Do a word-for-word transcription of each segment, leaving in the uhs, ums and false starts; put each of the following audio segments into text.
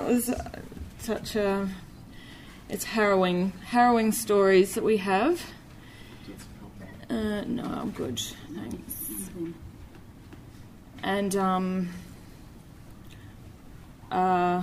there's such a... It's harrowing, harrowing stories that we have. Uh, no, I'm good, thanks. And um, uh,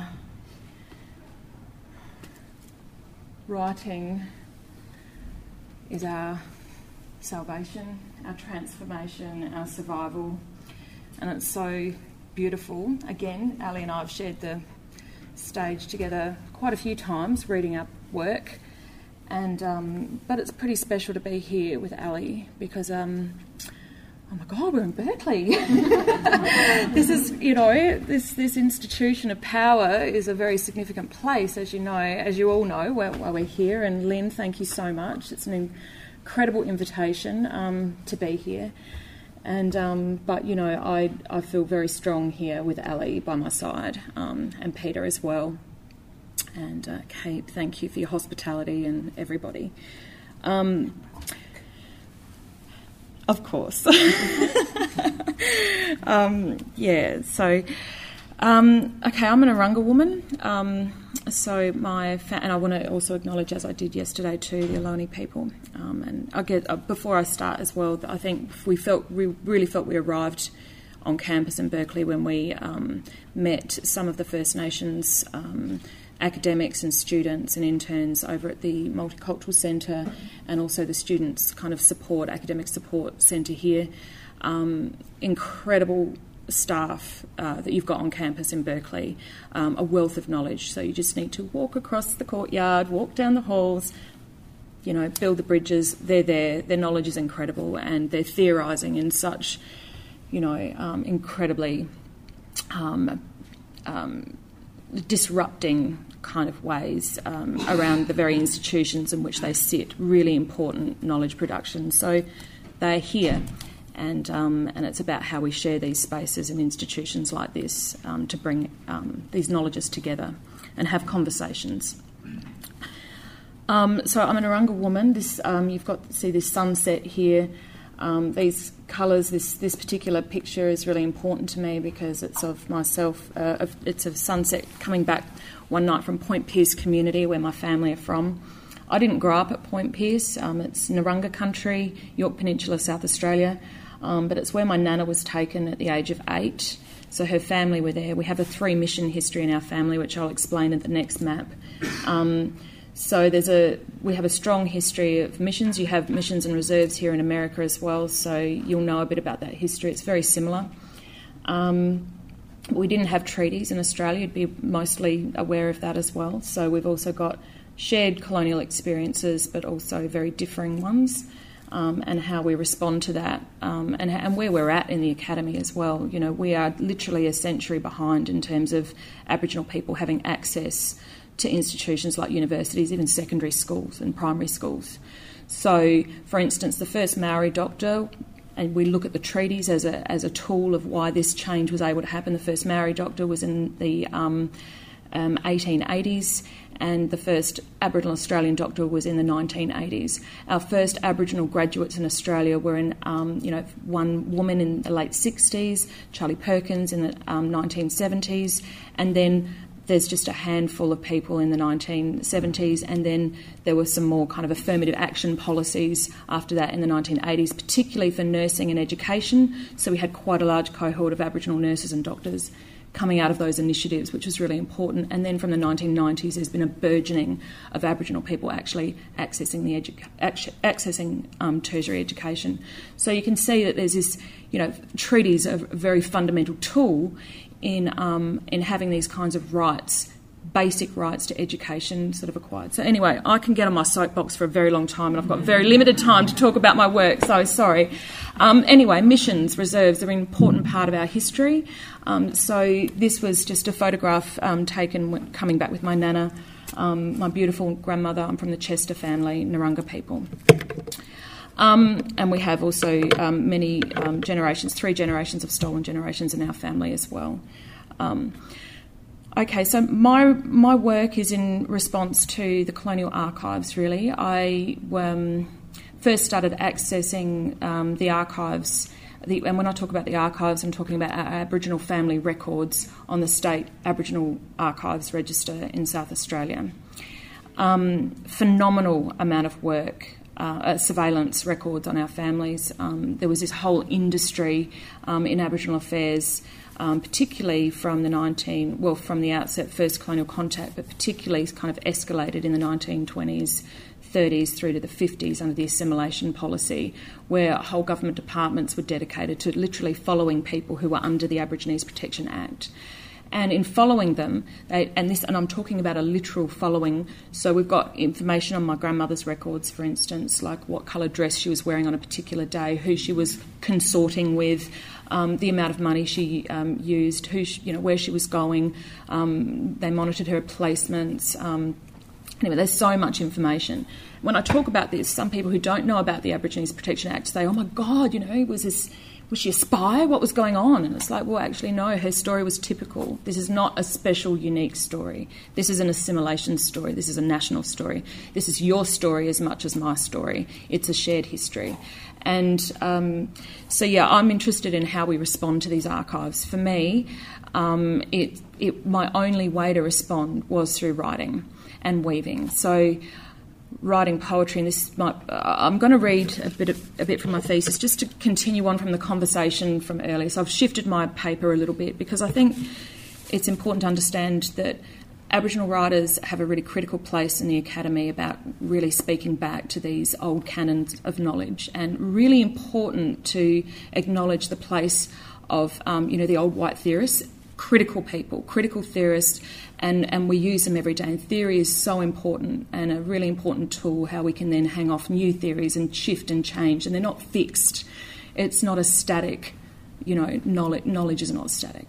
writing is our salvation, our transformation, our survival, and it's so beautiful. Again, Ali and I have shared the stage together quite a few times, reading our work, and um, but it's pretty special to be here with Ali because um, oh my God, we're in Berkeley. This is, you know, this this institution of power is a very significant place, as you know, as you all know, while, while we're here. And Lynn, thank you so much. It's an incredible invitation um, to be here. And um, but you know, I I feel very strong here with Ali by my side, um, and Peter as well. And uh, Kate, thank you for your hospitality and everybody. Um, of course. um, yeah, so, um, okay, I'm an Arunga woman. Um, so my, fa- and I want to also acknowledge, as I did yesterday too, the Ohlone people. Um, and I get, uh, before I start as well, I think we felt, we really felt we arrived on campus in Berkeley when we um, met some of the First Nations um academics and students and interns over at the Multicultural Centre, and also the students' kind of support, academic support centre here. Um, incredible staff uh, that you've got on campus in Berkeley, um, a wealth of knowledge. So you just need to walk across the courtyard, walk down the halls, you know, build the bridges. They're there. Their knowledge is incredible, and they're theorising in such, you know, um, incredibly um, um, disrupting kind of ways um, around the very institutions in which they sit. Really important knowledge production. So they're here, and um, and it's about how we share these spaces and institutions like this um, to bring um, these knowledges together and have conversations. Um, so I'm an Arunga woman. This um, you've got to see this sunset here. Um, these colours, this this particular picture is really important to me because it's of myself. Uh, of, it's of sunset coming back one night from Point Pearce community, where my family are from. I didn't grow up at Point Pearce. Um, it's Narungga country, Yorke Peninsula, South Australia, um, but it's where my nana was taken at the age of eight. So her family were there. We have a three mission history in our family, which I'll explain in the next map. Um, So there's a we have a strong history of missions. You have missions and reserves here in America as well, so you'll know a bit about that history. It's very similar. Um, we didn't have treaties in Australia. You'd be mostly aware of that as well. So we've also got shared colonial experiences, but also very differing ones, um, and how we respond to that, um, and, and where we're at in the academy as well. You know, we are literally a century behind in terms of Aboriginal people having access to institutions like universities, even secondary schools and primary schools. So, for instance, the first Maori doctor, and we look at the treaties as a as a tool of why this change was able to happen. The first Maori doctor was in the um, um, eighteen eighties, and the first Aboriginal Australian doctor was in the nineteen eighties. Our first Aboriginal graduates in Australia were in, um, you know, one woman in the late sixties, Charlie Perkins in the um, nineteen seventies, and then there's just a handful of people in the nineteen seventies, and then there were some more kind of affirmative action policies after that in the nineteen eighties, particularly for nursing and education. So we had quite a large cohort of Aboriginal nurses and doctors coming out of those initiatives, which was really important. And then from the nineteen nineties, there's been a burgeoning of Aboriginal people actually accessing the edu- accessing um, tertiary education. So you can see that there's this, you know, treaties are a very fundamental tool in um, in having these kinds of rights, basic rights to education sort of acquired. So anyway, I can get on my soapbox for a very long time, and I've got very limited time to talk about my work, so sorry. Um, anyway, missions, reserves are an important part of our history. Um, so this was just a photograph um, taken coming back with my nana, um, my beautiful grandmother. I'm from the Chester family, Narungga people. Um, and we have also um, many um, generations, three generations of stolen generations in our family as well. Um, okay, so my my work is in response to the colonial archives, really. I um, first started accessing um, the archives the, and when I talk about the archives, I'm talking about our Aboriginal family records on the State Aboriginal Archives Register in South Australia. Um, phenomenal amount of work, uh, surveillance records on our families. Um, there was this whole industry um, in Aboriginal affairs, um, particularly from the nineteen well from the outset, first colonial contact, but particularly kind of escalated in the nineteen twenties, thirties through to the fifties under the assimilation policy, where whole government departments were dedicated to literally following people who were under the Aborigines Protection Act. And in following them, they, and this, and I'm talking about a literal following, so we've got information on my grandmother's records, for instance, like what colour dress she was wearing on a particular day, who she was consorting with, um, the amount of money she um, used, who she, you know, where she was going. Um, they monitored her placements. Um, anyway, there's so much information. When I talk about this, some people who don't know about the Aborigines Protection Act say, "Oh my God, you know, was this?" Was she a spy? What was going on? And it's like, well, actually, no, her story was typical. This is not a special, unique story. This is an assimilation story. This is a national story. This is your story as much as my story. It's a shared history. And um, so, yeah, I'm interested in how we respond to these archives. For me, um, it, it, my only way to respond was through writing and weaving. So writing poetry, and this might, uh, I'm going to read a bit of, a bit from my thesis just to continue on from the conversation from earlier. So I've shifted my paper a little bit because I think it's important to understand that Aboriginal writers have a really critical place in the academy about really speaking back to these old canons of knowledge, and really important to acknowledge the place of um, you know the old white theorists, critical people, critical theorists, and, and we use them every day. And theory is so important and a really important tool how we can then hang off new theories and shift and change, and they're not fixed. It's not a static, you know, knowledge, knowledge is not static.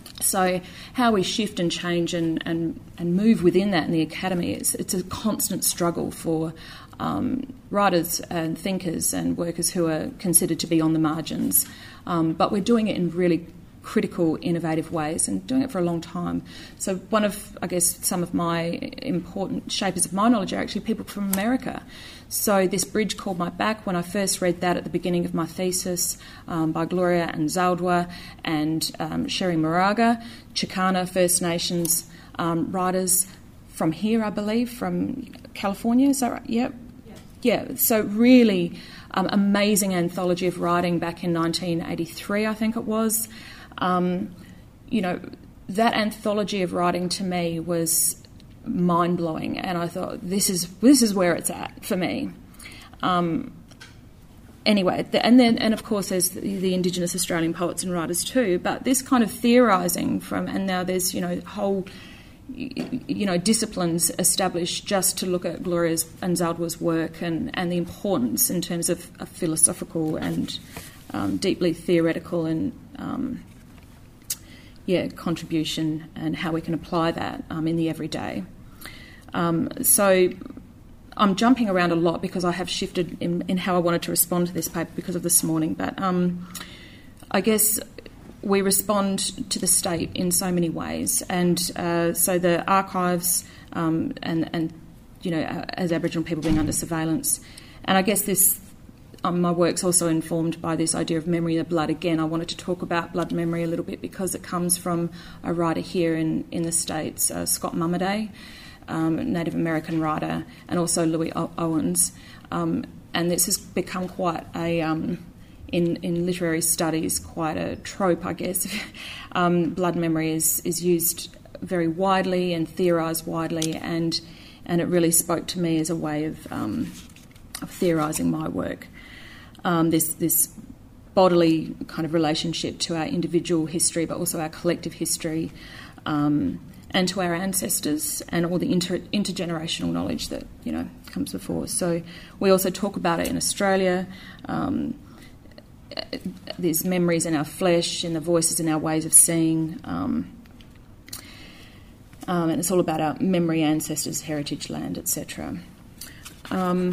So how we shift and change and, and, and move within that in the academy, is it's a constant struggle for um, writers and thinkers and workers who are considered to be on the margins. Um, but we're doing it in really critical, innovative ways, and doing it for a long time. So one of, I guess, some of my important shapers of my knowledge are actually people from America. So this Bridge Called My Back, when I first read that at the beginning of my thesis, um, by Gloria Anzaldúa and um, Sherry Moraga, Chicana First Nations um, writers from here, I believe, from California, is that right? Yep. Yeah, so really um, amazing anthology of writing back in nineteen eighty-three, I think it was. Um, you know, that anthology of writing to me was mind-blowing, and I thought, this is this is where it's at for me. Um, anyway, the, and then and of course there's the, the Indigenous Australian poets and writers too, but this kind of theorising from, and now there's, you know, whole, you know, disciplines established just to look at Gloria Anzaldúa's work and, and the importance in terms of a philosophical and um, deeply theoretical and um, yeah, contribution, and how we can apply that um, in the everyday. Um, so I'm jumping around a lot because I have shifted in, in how I wanted to respond to this paper because of this morning, but um, I guess we respond to the state in so many ways, and uh, so the archives um, and, and, you know, as Aboriginal people being under surveillance, and I guess this, Um, my work's also informed by this idea of memory of blood. Again, I wanted to talk about blood memory a little bit because it comes from a writer here in, in the States, uh, Scott Mummaday, um, a Native American writer, and also Louis o- Owens. Um, and this has become quite a, um, in, in literary studies, quite a trope, I guess. um, blood memory is, is used very widely and theorised widely, and, and it really spoke to me as a way of, um, of theorising my work. Um, this this bodily kind of relationship to our individual history, but also our collective history, um, and to our ancestors, and all the inter- intergenerational knowledge that, you know, comes before. So we also talk about it in Australia. Um, there's memories in our flesh, in the voices, in our ways of seeing, um, um, and it's all about our memory, ancestors, heritage, land, et cetera. Um,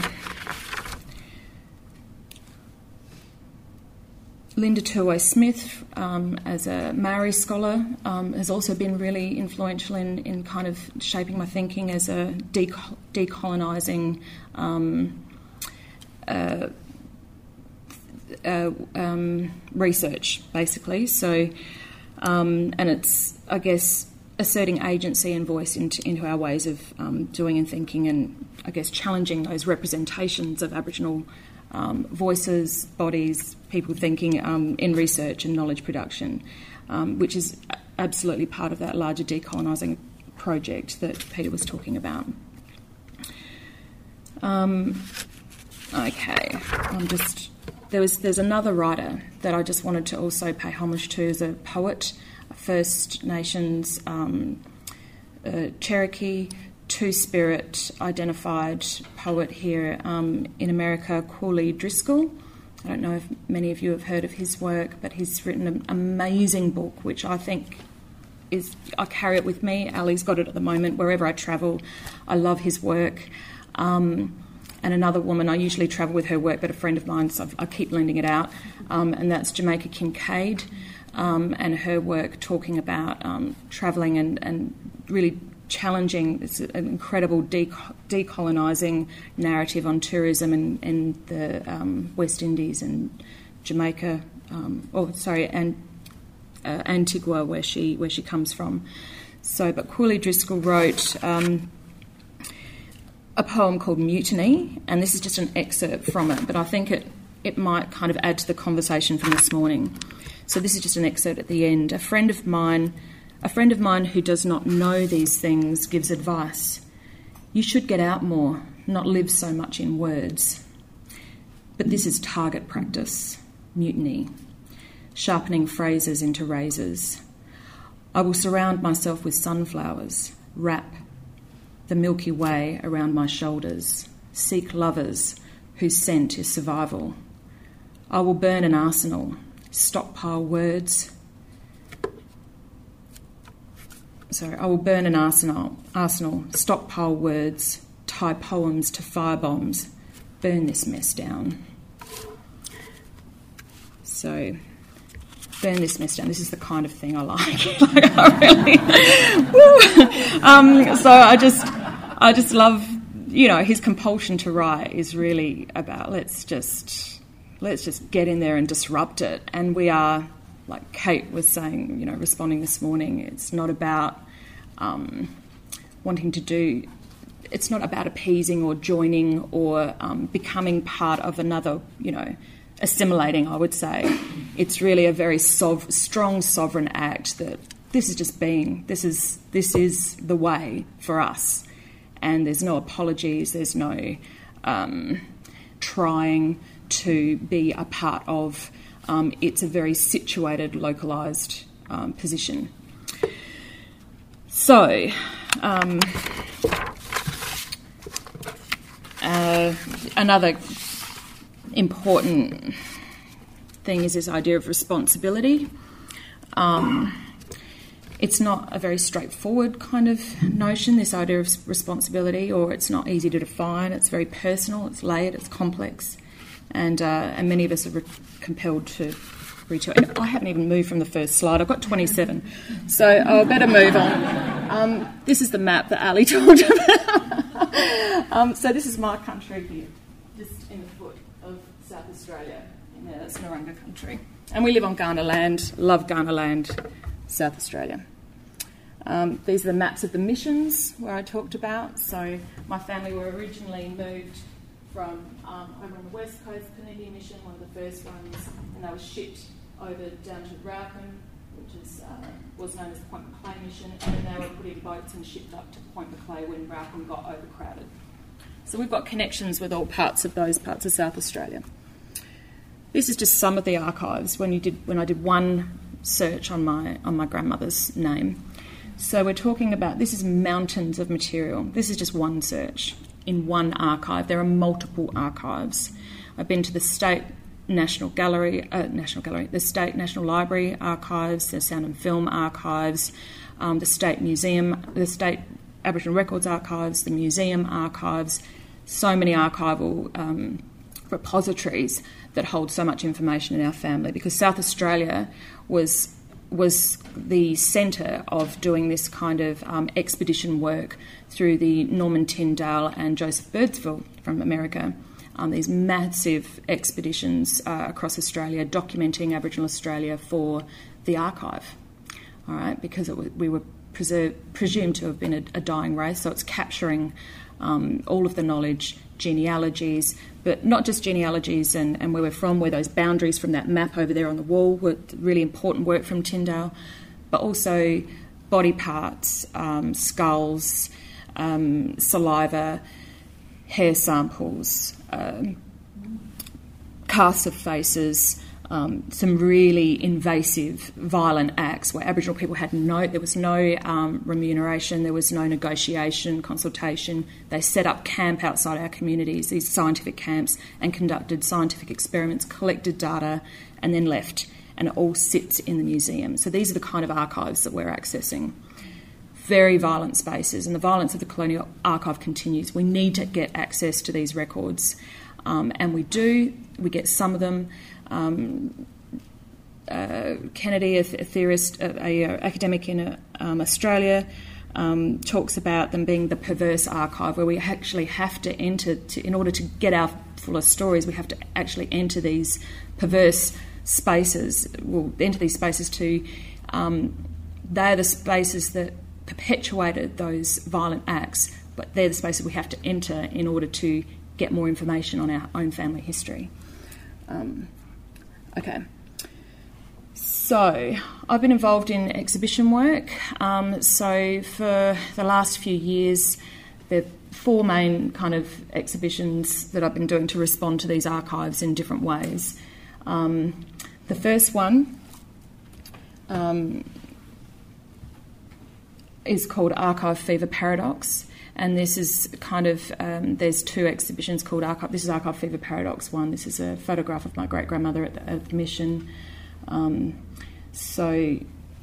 Linda Turway-Smith, um, as a Maori scholar, um, has also been really influential in, in kind of shaping my thinking as a deco- decolonising um, uh, uh, um, research, basically. So, um, and it's, I guess, asserting agency and voice into, into our ways of um, doing and thinking, and I guess challenging those representations of Aboriginal um, voices, bodies, people thinking um, in research and knowledge production, um, which is absolutely part of that larger decolonising project that Peter was talking about. Um, okay, I'm just there was there's another writer that I just wanted to also pay homage to as a poet, a First Nations um, uh, Cherokee Two-Spirit identified poet here um, in America, Cooley Driscoll. I don't know if many of you have heard of his work, but he's written an amazing book, which I think is, I carry it with me. Ali's got it at the moment. Wherever I travel, I love his work. Um, and another woman, I usually travel with her work, but a friend of mine, so I keep lending it out, um, and that's Jamaica Kincaid, um, and her work talking about um, travelling and, and really challenging this incredible deco- decolonising narrative on tourism in, in the um, West Indies and Jamaica, um, oh sorry, and uh, Antigua, where she where she comes from. So, but Cooley Driscoll wrote um, a poem called Mutiny, and this is just an excerpt from it, but I think it it might kind of add to the conversation from this morning. So this is just an excerpt at the end. A friend of mine. A friend of mine who does not know these things gives advice. You should get out more, not live so much in words. But this is target practice, mutiny, sharpening phrases into razors. I will surround myself with sunflowers, wrap the Milky Way around my shoulders, seek lovers whose scent is survival. I will burn an arsenal, stockpile words. Sorry, I will burn an arsenal, arsenal, stockpile words, tie poems to firebombs, burn this mess down. So, burn this mess down. This is the kind of thing I like. like I really, um, so I just, I just love, you know, his compulsion to write is really about let's just, let's just get in there and disrupt it. And we are, like Kate was saying, you know, responding this morning, it's not about um, wanting to do, it's not about appeasing or joining or um, becoming part of another, you know, assimilating, I would say. It's really a very sov- strong sovereign act that this is just being, this is this is the way for us. And there's no apologies, there's no um, trying to be a part of. Um, it's a very situated, localised um, position. So, um, uh, another important thing is this idea of responsibility. Um, it's not a very straightforward kind of notion, this idea of responsibility, or it's not easy to define. It's very personal, it's layered, it's complex, and uh, and many of us are re- compelled to reach out. And I haven't even moved from the first slide. I've got twenty-seven, so I better move on. Um, this is the map that Ali talked about. um, so this is my country here, just in the foot of South Australia. And yeah, that's Narungga country. And we live on Kaurna land, love Kaurna land, South Australia. Um, these are the maps of the missions where I talked about. So my family were originally moved from um, over on the west coast, Canadian Mission, one of the first ones, and they were shipped over down to Raucon, which is, uh, was known as the Point Macleay Mission, and then they were put in boats and shipped up to Point Macleay when Raucon got overcrowded. So we've got connections with all parts of those parts of South Australia. This is just some of the archives when you did when I did one search on my on my grandmother's name. So we're talking about, this is mountains of material. This is just one search in one archive. There are multiple archives. I've been to the State National Gallery, uh, National Gallery, the State National Library archives, the Sound and Film archives, um, the State Museum, the State Aboriginal Records archives, the museum archives, so many archival um, repositories that hold so much information in our family, because South Australia was was the centre of doing this kind of um, expedition work through the Norman Tyndale and Joseph Birdsville from America um, these massive expeditions uh, across Australia documenting Aboriginal Australia for the archive, all right, because it w- we were preserve, presumed to have been a, a dying race, so it's capturing um, all of the knowledge, genealogies, but not just genealogies and, and where we're from, where those boundaries from that map over there on the wall were really important work from Tyndale, but also body parts, um, skulls, um, saliva, hair samples, um, casts of faces, um, some really invasive, violent acts where Aboriginal people had no, there was no um, remuneration, there was no negotiation, consultation. They set up camp outside our communities, these scientific camps, and conducted scientific experiments, collected data, and then left. And it all sits in the museum. So these are the kind of archives that we're accessing. Very violent spaces, and the violence of the colonial archive continues. We need to get access to these records, um, and we do. We get some of them. Um, uh, Kennedy, a, th- a theorist, a, a, a academic in uh, um, Australia, um, talks about them being the perverse archive, where we actually have to enter, to, in order to get our fullest stories, we have to actually enter these perverse spaces, well, enter these spaces to, um, they're the spaces that perpetuated those violent acts, but they're the spaces we have to enter in order to get more information on our own family history. Um, okay. So, I've been involved in exhibition work. Um, so, for the last few years, there are four main kind of exhibitions that I've been doing to respond to these archives in different ways. Um, the first one um, is called Archive Fever Paradox, and this is kind of, um, there's two exhibitions called Archive, this is Archive Fever Paradox one, this is a photograph of my great-grandmother at the, at the mission. Um, so,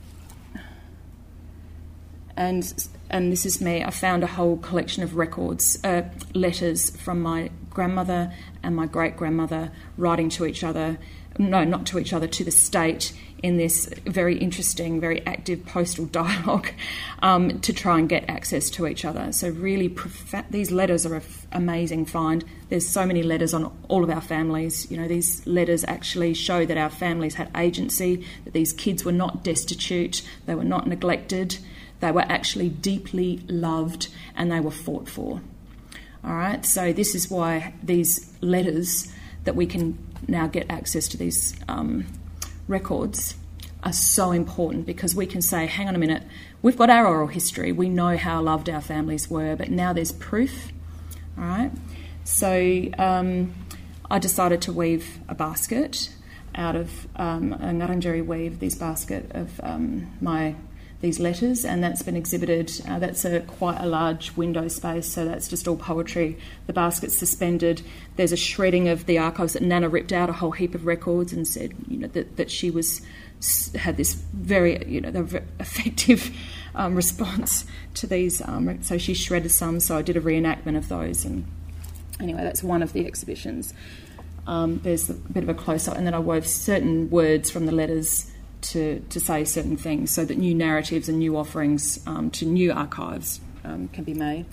and and this is me, I found a whole collection of records, uh, letters from my grandmother and my great-grandmother writing to each other, no, not to each other, to the state, in this very interesting, very active postal dialogue um, to try and get access to each other. So really, profa- these letters are an f- amazing find. There's so many letters on all of our families. You know, these letters actually show that our families had agency, that these kids were not destitute, they were not neglected, they were actually deeply loved, and they were fought for. All right, so this is why these letters that we can now get access to these um, records are so important, because we can say, hang on a minute, we've got our oral history, we know how loved our families were, but now there's proof. All right, so um, I decided to weave a basket out of um, a Ngarrindjeri weave, this basket of um, my these letters, and that's been exhibited. Uh, that's a quite a large window space, so that's just all poetry. The basket's suspended. There's a shredding of the archives that Nana ripped out a whole heap of records and said, you know, that, that she was had this very, you know, the effective um, response to these. Um, so she shredded some. So I did a reenactment of those, and anyway, that's one of the exhibitions. Um, there's a bit of a close-up, and then I wove certain words from the letters to, to say certain things, so that new narratives and new offerings um, to new archives um, can be made.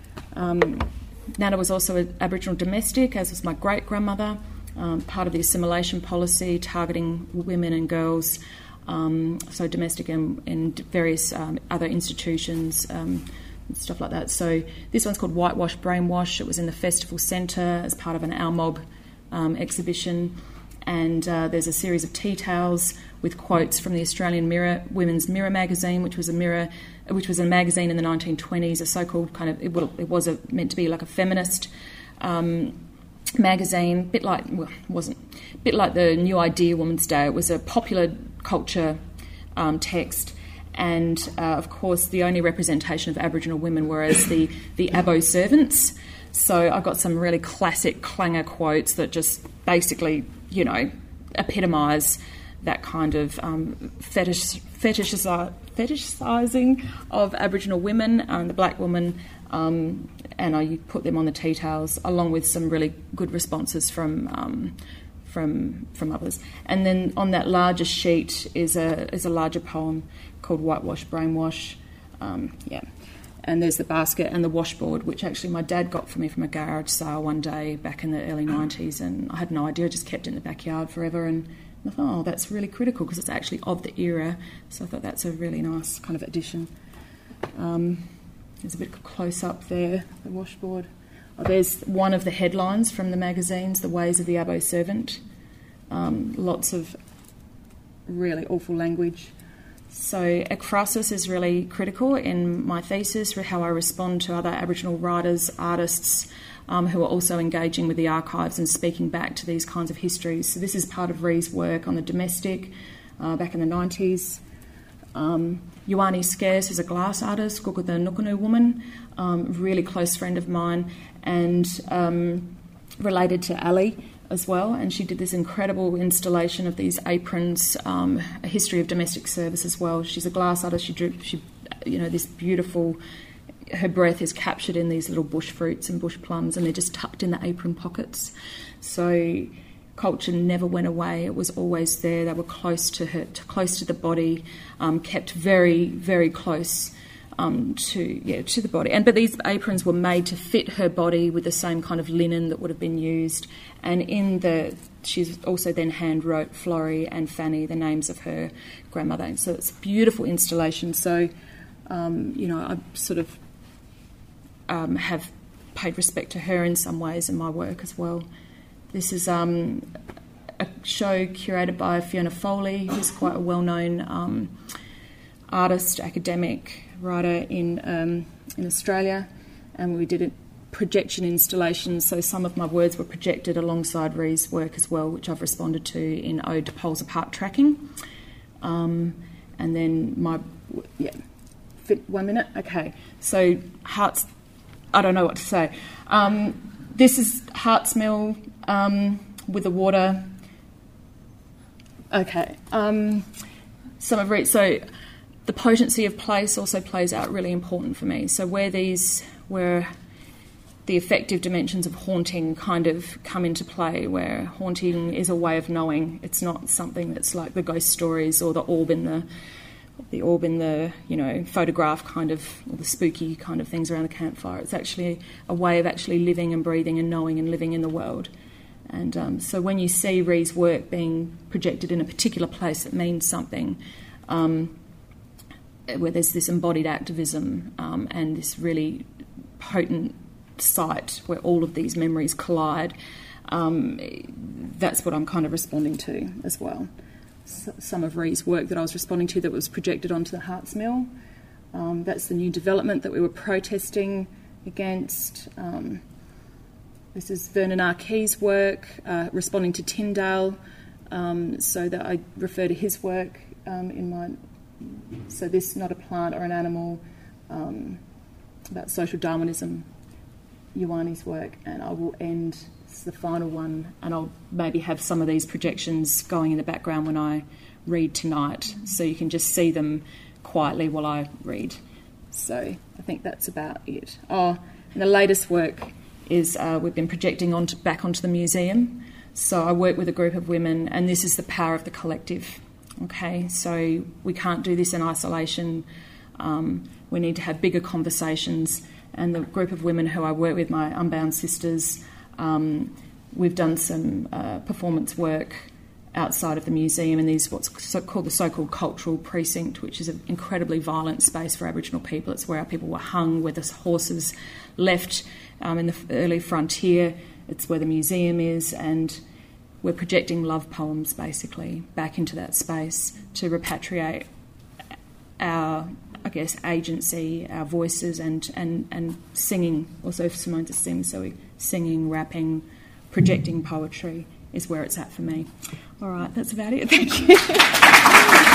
Um, Nana was also an Aboriginal domestic, as was my great-grandmother, um, part of the assimilation policy targeting women and girls, um, so domestic in, in various um, other institutions, um, and stuff like that. So this one's called Whitewash Brainwash. It was in the Festival Centre as part of an Our Mob um, exhibition. And uh, there's a series of tea towels with quotes from the Australian Mirror, Women's Mirror magazine, which was a mirror, which was a magazine in the nineteen twenties, a so-called kind of, it, well, it was a, meant to be like a feminist um, magazine, bit like, well, it wasn't, bit like the New Idea Woman's Day. It was a popular culture um, text, and uh, of course the only representation of Aboriginal women were as the the Abo servants. So I got some really classic clanger quotes that just basically, you know, epitomise that kind of um, fetish, fetishizi- fetishising of Aboriginal women and the black woman, um, and I put them on the tea towels, along with some really good responses from um, from from others. And then on that larger sheet is a is a larger poem called Whitewash Brainwash. Um, yeah. and there's the basket and the washboard, which actually my dad got for me from a garage sale one day back in the early nineties, and I had no idea, I just kept it in the backyard forever, and I thought, oh, that's really critical because it's actually of the era, so I thought that's a really nice kind of addition. Um, there's a bit of close-up there, the washboard. Oh, there's one of the headlines from the magazines, The Ways of the Abo Servant. Um, lots of really awful language. So ekphrasis is really critical in my thesis, how I respond to other Aboriginal writers, artists um, who are also engaging with the archives and speaking back to these kinds of histories. So this is part of Ree's work on the domestic uh, back in the nineties. Um, Ioane Scarce is a glass artist, Kuku the Nukunu woman, um, really close friend of mine, and um, related to Ali as well, and she did this incredible installation of these aprons, um, a history of domestic service as well. She's a glass artist. She drew, she, you know, this beautiful. Her breath is captured in these little bush fruits and bush plums, and they're just tucked in the apron pockets. So culture never went away. It was always there. They were close to her, close to the body, um, kept very, very close. Um, to yeah to the body, and but these aprons were made to fit her body with the same kind of linen that would have been used. And in the she's also then hand wrote Florrie and Fanny, the names of her grandmother. And so it's a beautiful installation. So um, you know I sort of um, have paid respect to her in some ways in my work as well. This is um, a show curated by Fiona Foley, who's quite a well-known um, artist, academic, writer in um, in Australia, and we did a projection installation, so some of my words were projected alongside Ree's work as well, which I've responded to in Ode to Poles Apart Tracking. Um, and then my, yeah, fit one minute, okay. So Hearts, I don't know what to say. Um, this is Hearts Mill um, with the water. Okay. Um, some of Ree's, so the potency of place also plays out really important for me. So where these, where the effective dimensions of haunting kind of come into play, where haunting is a way of knowing. It's not something that's like the ghost stories or the orb in the, the orb in the, you know, photograph kind of, or the spooky kind of things around the campfire. It's actually a way of actually living and breathing and knowing and living in the world. And um, so when you see Ree's work being projected in a particular place, it means something. Um, where there's this embodied activism um, and this really potent site where all of these memories collide, um, that's what I'm kind of responding to as well. So, some of Ree's work that I was responding to that was projected onto the Hearts Mill, um, that's the new development that we were protesting against. Um, this is Vernon R. Key's work, uh, responding to Tyndale, um, so that I refer to his work um, in my... So this, Not a Plant or an Animal, um, about social Darwinism, Ioane's work, and I will end, this is the final one, and I'll maybe have some of these projections going in the background when I read tonight, so you can just see them quietly while I read. So I think that's about it. Oh, and the latest work is uh, we've been projecting onto, back onto the museum. So I work with a group of women, and this is the power of the collective. Okay, so we can't do this in isolation. Um, we need to have bigger conversations. And the group of women who I work with, my Unbound Sisters, um, we've done some uh, performance work outside of the museum in these what's so called the so-called cultural precinct, which is an incredibly violent space for Aboriginal people. It's where our people were hung, where the horses left um, in the early frontier. It's where the museum is, and we're projecting love poems, basically, back into that space to repatriate our, I guess, agency, our voices, and, and, and singing. Also, if Simone to sing, so we singing, rapping, projecting poetry is where it's at for me. All right, that's about it. Thank you.